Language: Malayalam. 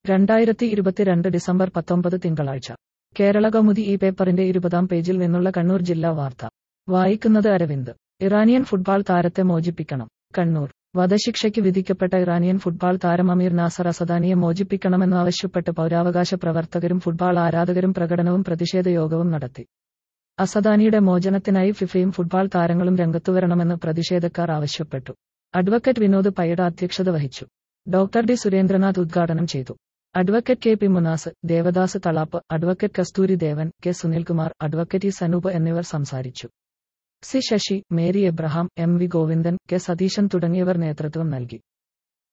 2022 ഡിസംബർ 19 തിങ്കളാഴ്ച കേരളകൗമുദി ഈ പേപ്പറിന്റെ 20-ാം പേജിൽ നിന്നുള്ള കണ്ണൂർ ജില്ലാ വാർത്ത വായിക്കുന്നത് അരവിന്ദ്. ഇറാനിയൻ ഫുട്ബോൾ താരത്തെ മോചിപ്പിക്കണം. കണ്ണൂർ. വധശിക്ഷയ്ക്ക് വിധിക്കപ്പെട്ട ഇറാനിയൻ ഫുട്ബോൾ താരം അമീർ നാസർ അസദാനിയെ മോചിപ്പിക്കണമെന്നാവശ്യപ്പെട്ട് പൗരാവകാശ പ്രവർത്തകരും ഫുട്ബോൾ ആരാധകരും പ്രകടനവും പ്രതിഷേധ യോഗവും നടത്തി. അസദാനിയുടെ മോചനത്തിനായി ഫിഫയും ഫുട്ബോൾ താരങ്ങളും രംഗത്തുവരണമെന്ന് പ്രതിഷേധക്കാർ ആവശ്യപ്പെട്ടു. അഡ്വക്കേറ്റ് വിനോദ് പൈഡ അധ്യക്ഷത വഹിച്ചു. ഡോക്ടർ ഡി സുരേന്ദ്രനാഥ് ഉദ്ഘാടനം ചെയ്തു. Advocate K P Munas, Devadas Thalap, advocate Kasthuri Devan, K Sunilkumar, advocate E Sanoop എന്നിവർ സംസാരിച്ചു. C Sasi, Mary Abraham, M V Govindan, K Satheesan തുടങ്ങിയവർ നേതൃത്വം നൽകി.